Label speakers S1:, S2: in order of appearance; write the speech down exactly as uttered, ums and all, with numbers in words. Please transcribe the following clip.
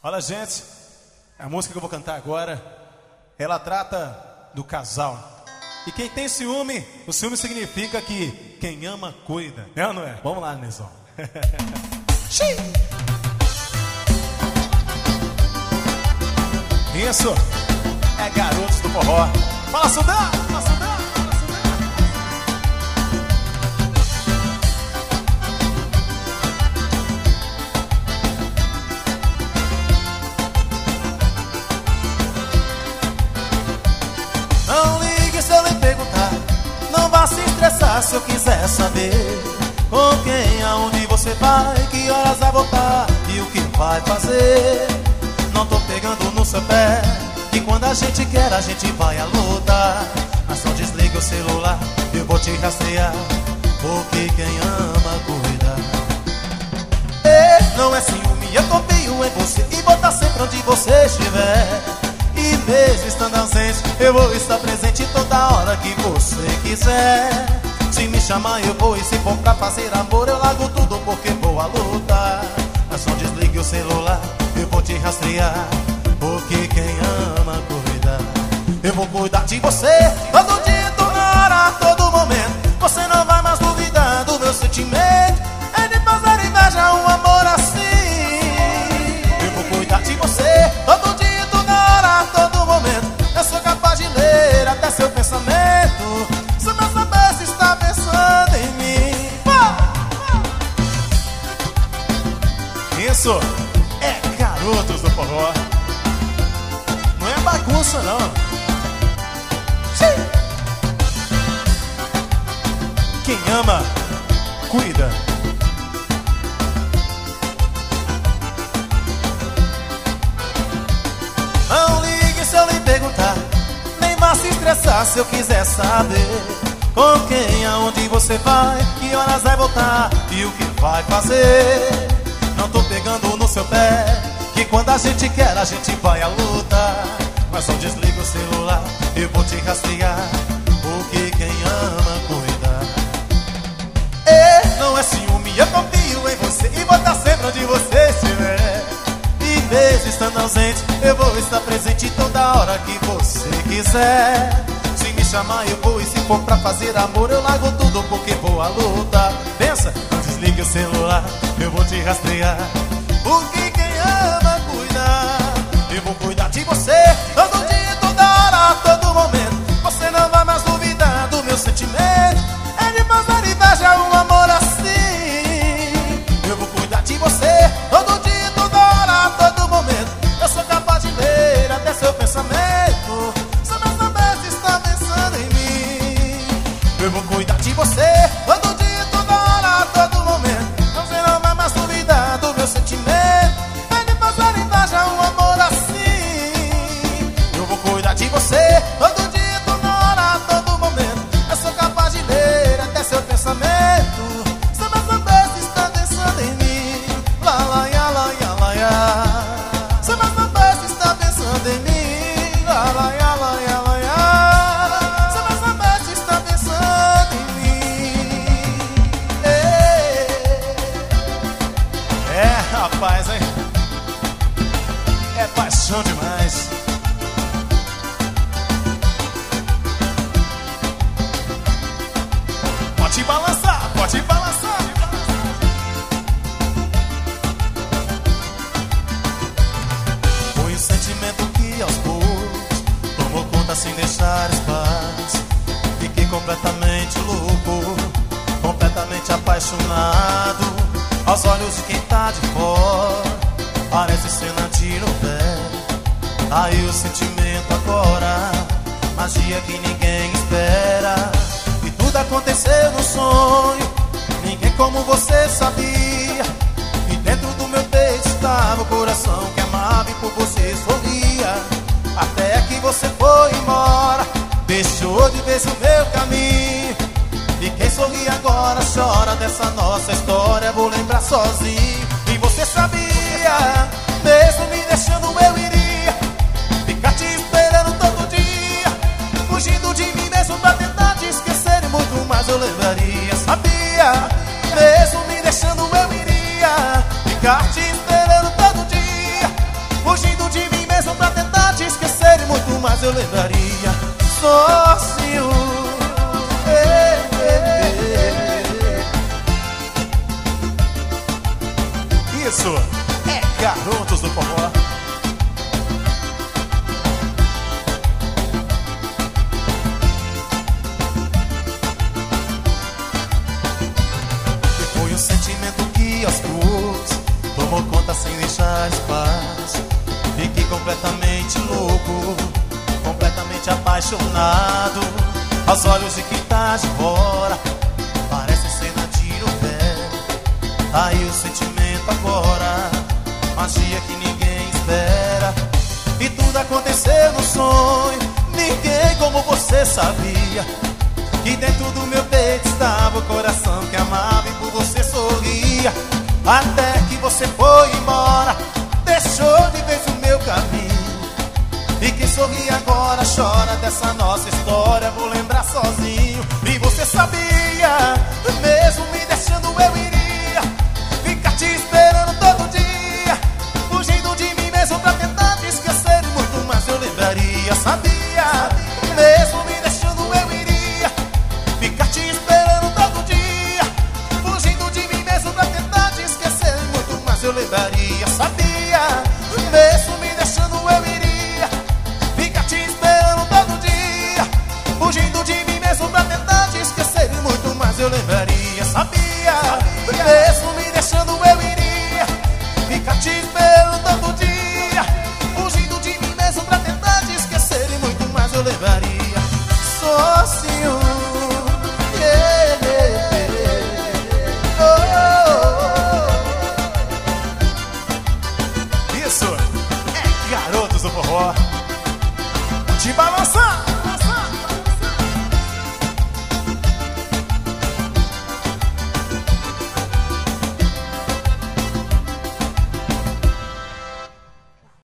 S1: Olha, gente, a música que eu vou cantar agora, ela trata do casal. E quem tem ciúme, o ciúme significa que quem ama, cuida. É ou não é? Vamos lá, Nizão. Isso é Garotos do Forró. Fala, Sudã! Fala, Sudã!
S2: Não ligue se eu lhe perguntar, não vá se estressar se eu quiser saber com quem, aonde você vai, que horas vai voltar e o que vai fazer. Não tô pegando no seu pé, que quando a gente quer a gente vai à luta. Mas não desliga o celular, eu vou te rastrear, porque quem ama cuida. E não é ciúme, eu confio em você e vou estar sempre onde você estiver. E mesmo estando ausente, eu vou estar presente toda hora que você quiser. Se me chamar eu vou, e se for pra fazer amor eu largo tudo porque vou à luta. Mas não desligue o celular, eu vou te rastrear, porque quem ama cuida. Eu vou cuidar de você todo dia, toda hora, todo momento. Você não vai mais duvidar do meu sentimento. É de fazer inveja um amor assim. Eu vou cuidar de você todo dia, toda hora, todo momento. Eu sou capaz de ler até seu pensamento. Se não saber se está pensando em mim.
S1: Isso é Garotos do Forró. Não é bagunça, não. Quem ama, cuida.
S2: Não ligue se eu lhe perguntar, nem vá se estressar se eu quiser saber com quem, aonde você vai, que horas vai voltar e o que vai fazer. Não tô pegando no seu pé, que quando a gente quer a gente vai à luta. Mas só desliga o celular, eu vou te rastrear, porque quem ama cuida. E não é ciúme, eu confio em você e vou estar sempre onde você estiver. E mesmo estando ausente, eu vou estar presente toda hora que você quiser. Se me chamar eu vou, e se for pra fazer amor eu largo tudo porque vou à luta. Pensa, não desligue o celular, eu vou te rastrear, porque quem ama cuida. Eu vou cuidar de você todo dia, toda hora, todo momento. Você não vai mais duvidar do meu sentimento. É de fazer inveja um amor assim. Eu vou cuidar de você todo dia, toda hora, todo momento. Eu sou capaz de ler até seu pensamento. Se não saber se está pensando em mim. Eu vou cuidar de você todo dia, toda hora, todo momento. Você não vai mais duvidar do meu sentimento. É de fazer inveja um amor assim. Eu vou cuidar de você todo dia, toda hora, todo momento. Eu sou capaz de ler até seu pensamento. Se não saber se está pensando em mim. Lá, lá, ya, lá, ya, lá, ya. Se não saber se está pensando em mim. Lá, lá, ya, lá, ya, lá, ya. Se não saber se está pensando em mim. Ei.
S1: É, rapaz, hein? É paixão demais. Pode balançar, pode balançar.
S2: Foi um sentimento que aos poucos tomou conta sem deixar espaço. Fiquei completamente louco, completamente apaixonado. Aos olhos de quem tá de fora, parece cena de novela. Aí o sentimento agora, magia que ninguém espera. E tudo aconteceu no sonho, ninguém como você sabia. E dentro do meu peito estava o coração que amava e por você sorria. Até que você foi embora, deixou de ver o meu caminho. E quem sorri agora chora dessa nossa história. Vou lembrar sozinho. E você sabia, mesmo me deixando eu iria ficar te esperando todo dia, fugindo de mim mesmo pra tentar te esquecer. E muito mais eu lembraria. Sabia, mesmo me deixando eu iria ficar te esperando todo dia, mais eu lembraria sozinho. Ei, ei, ei.
S1: Isso é Garotos do Forró.
S2: E foi um sentimento que aos poucos tomou conta sem deixar espaço. Fiquei completamente louco, completamente apaixonado. Aos olhos de quem tá de fora, parece cena de novela. Aí o sentimento agora, magia que ninguém espera. E tudo aconteceu no sonho, ninguém como você sabia. Que dentro do meu peito estava o coração que amava e por você sorria. Até que você foi embora, deixou de vez o meu caminho. E quem sorri agora chora dessa nossa história. Vou lembrar sozinho. E você sabia, mesmo me deixando eu iria ficar te esperando todo dia, fugindo de mim mesmo pra tentar te esquecer. E muito mais eu lembraria. Sabia, mesmo me deixando eu iria ficar te esperando todo dia, fugindo de mim mesmo pra tentar te esquecer. E muito mais eu lembraria. Sabia, mesmo me deixando eu iria ficar te esperando todo dia, fugindo de mim mesmo pra tentar te esquecer. E muito mais eu lembraria. Sabia, mesmo me deixando eu iria ficar te esperando todo dia, fugindo de mim mesmo pra tentar te esquecer. E muito mais eu lembraria sozinho. Yeah, yeah, yeah. Oh, oh, oh.
S1: Isso é Garotos do Forró.